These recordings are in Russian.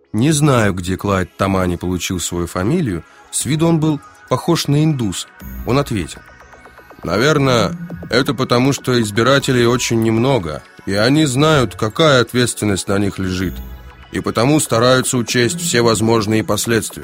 Не знаю, где Клайд Тамани получил свою фамилию. С виду он был похож на индуса. Он ответил: наверное, это потому, что избирателей очень немного, и они знают, какая ответственность на них лежит, и потому стараются учесть все возможные последствия.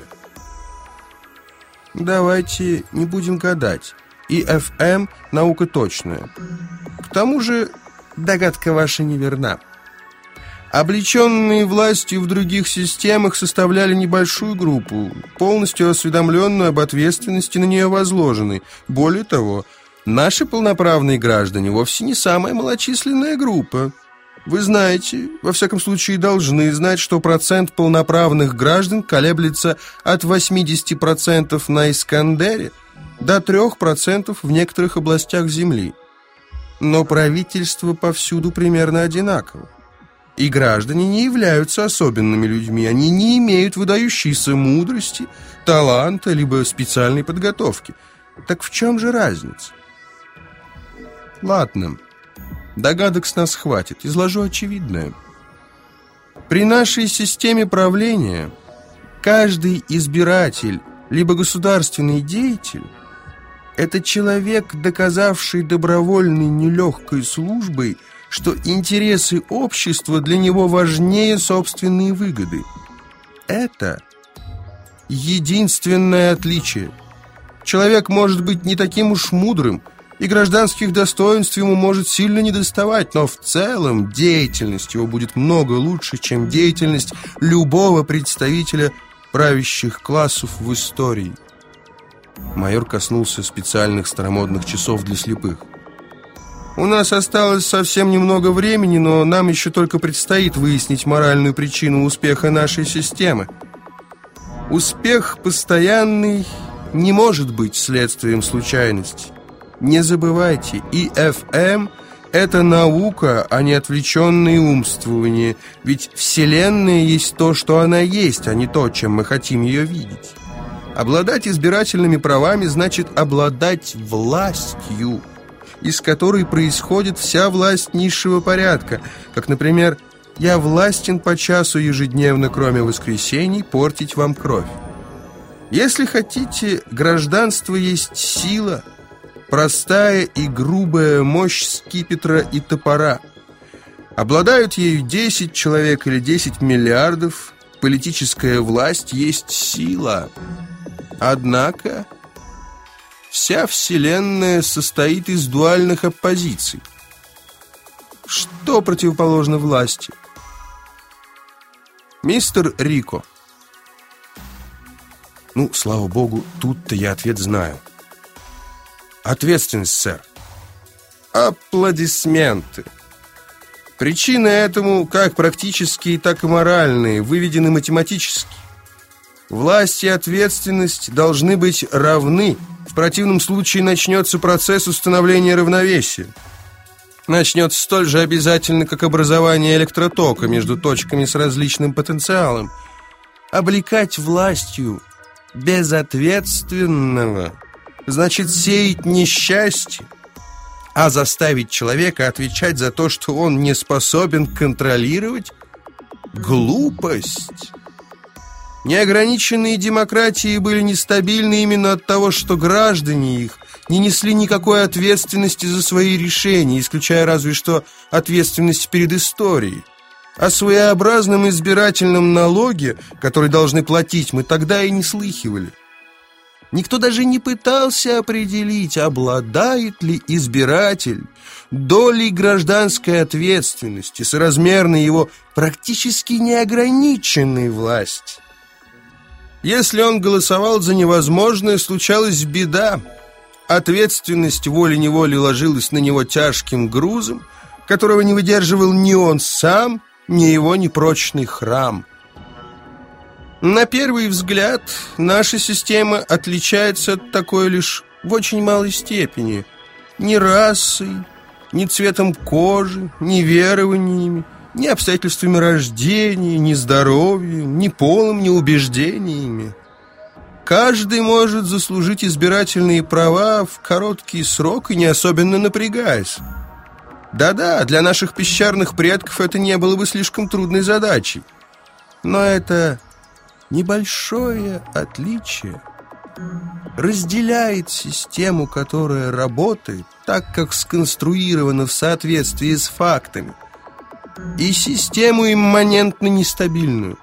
Давайте не будем гадать. ИФМ – наука точная. К тому же догадка ваша неверна. Облеченные властью в других системах составляли небольшую группу, полностью осведомленную об ответственности на нее возложенной. Более того, наши полноправные граждане вовсе не самая малочисленная группа. Вы знаете, во всяком случае должны знать, что процент полноправных граждан колеблется от 80% на Искандере до 3% в некоторых областях Земли. Но правительство повсюду примерно одинаково. И граждане не являются особенными людьми, они не имеют выдающейся мудрости, таланта, либо специальной подготовки. Так в чем же разница? Ладно, догадок с нас хватит, изложу очевидное. При нашей системе правления каждый избиратель, либо государственный деятель – это человек, доказавший добровольной нелегкой службой, что интересы общества для него важнее собственной выгоды. Это единственное отличие. Человек может быть не таким уж мудрым, и гражданских достоинств ему может сильно недоставать, но в целом деятельность его будет много лучше, чем деятельность любого представителя правящих классов в истории. Майор коснулся специальных старомодных часов для слепых. У нас осталось совсем немного времени, но нам еще только предстоит выяснить моральную причину успеха нашей системы. Успех постоянный не может быть следствием случайности. Не забывайте, ИФМ – это наука, а не отвлеченные умствования, ведь Вселенная есть то, что она есть, а не то, чем мы хотим ее видеть. Обладать избирательными правами значит обладать властью, из которой происходит вся власть низшего порядка, как, например, «Я властен по часу ежедневно, кроме воскресений, портить вам кровь». Если хотите, гражданство есть сила, простая и грубая мощь скипетра и топора. Обладают ею 10 человек или 10 миллиардов, политическая власть есть сила. Однако вся Вселенная состоит из дуальных оппозиций. Что противоположно власти? Мистер Рико. Ну, слава богу, тут-то я ответ знаю. Ответственность, сэр. Аплодисменты. Причины этому, как практические, так и моральные, выведены математически. Власть и ответственность должны быть равны. В противном случае начнется процесс установления равновесия. Начнется столь же обязательно, как образование электротока между точками с различным потенциалом. Облекать властью безответственного значит сеять несчастье, а заставить человека отвечать за то, что он не способен контролировать – глупость. Неограниченные демократии были нестабильны именно от того, что граждане их не несли никакой ответственности за свои решения, исключая разве что ответственность перед историей. О своеобразном избирательном налоге, который должны платить, мы тогда и не слыхивали. Никто даже не пытался определить, обладает ли избиратель долей гражданской ответственности, соразмерной его практически неограниченной власти. Если он голосовал за невозможное, случалась беда. Ответственность волей-неволей ложилась на него тяжким грузом, которого не выдерживал ни он сам, ни его непрочный храм. На первый взгляд, наша система отличается от такой лишь в очень малой степени. Ни расой, ни цветом кожи, ни верованиями, ни обстоятельствами рождения, ни здоровьем, ни полом, ни убеждениями. Каждый может заслужить избирательные права в короткий срок и не особенно напрягаясь. Да-да, для наших пещерных предков это не было бы слишком трудной задачей. Но это небольшое отличие разделяет систему, которая работает так, как сконструирована в соответствии с фактами, и систему имманентно нестабильную.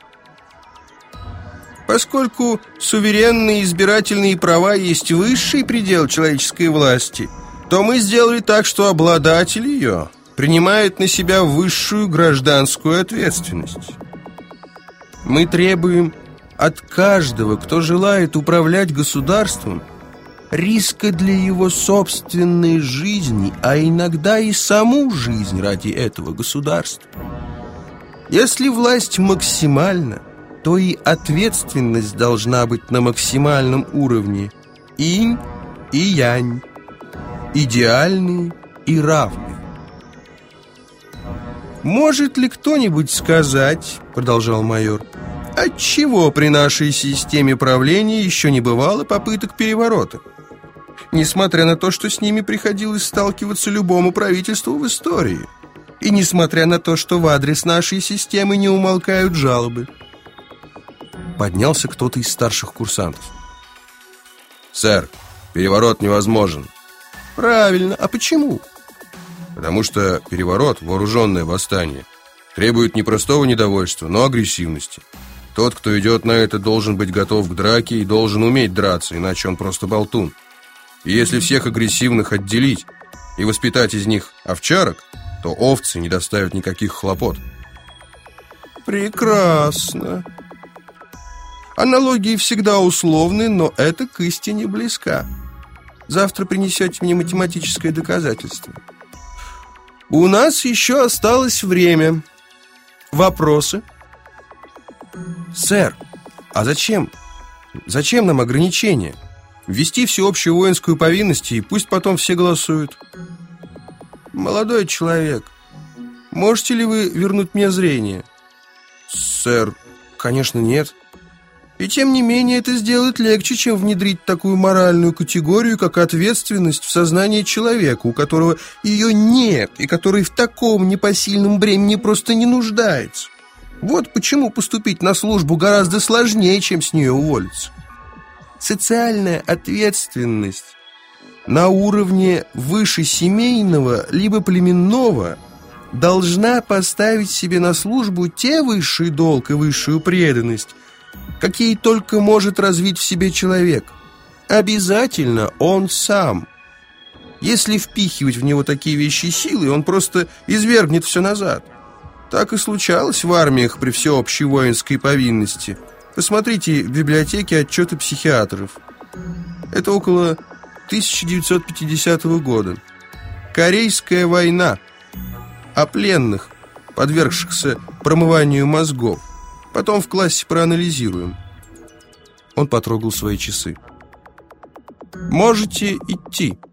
Поскольку суверенные избирательные права есть высший предел человеческой власти, то мы сделали так, что обладатель ее принимает на себя высшую гражданскую ответственность. Мы требуем от каждого, кто желает управлять государством, риска для его собственной жизни, а иногда и саму жизнь ради этого государства. Если власть максимальна, то и ответственность должна быть на максимальном уровне. Инь и янь, идеальные и равные. «Может ли кто-нибудь сказать, — продолжал майор, — отчего при нашей системе правления еще не бывало попыток переворота? Несмотря на то, что с ними приходилось сталкиваться любому правительству в истории, и несмотря на то, что в адрес нашей системы не умолкают жалобы». Поднялся кто-то из старших курсантов. «Сэр, переворот невозможен». «Правильно. А почему?» «Потому что переворот, вооруженное восстание, требует не простого недовольства, но агрессивности. Тот, кто идет на это, должен быть готов к драке и должен уметь драться, иначе он просто болтун. И если всех агрессивных отделить и воспитать из них овчарок, то овцы не доставят никаких хлопот». «Прекрасно. Аналогии всегда условны, но это к истине близка. Завтра принесете мне математическое доказательство. У нас еще осталось время. Вопросы?» «Сэр, а зачем? Зачем нам ограничения? Ввести всеобщую воинскую повинность, и пусть потом все голосуют». «Молодой человек, можете ли вы вернуть мне зрение?» «Сэр, конечно, нет». «И тем не менее это сделать легче, чем внедрить такую моральную категорию, как ответственность в сознание человека, у которого ее нет, и который в таком непосильном бремени просто не нуждается. Вот почему поступить на службу гораздо сложнее, чем с нее уволиться. Социальная ответственность на уровне выше семейного либо племенного должна поставить себе на службу те высший долг и высшую преданность, какие только может развить в себе человек. Обязательно он сам. Если впихивать в него такие вещи силы, он просто извергнет все назад. Так и случалось в армиях при всеобщей воинской повинности. Посмотрите в библиотеке отчеты психиатров. Это около 1950 года. Корейская война. О пленных, подвергшихся промыванию мозгов. Потом в классе проанализируем». Он потрогал свои часы. «Можете идти».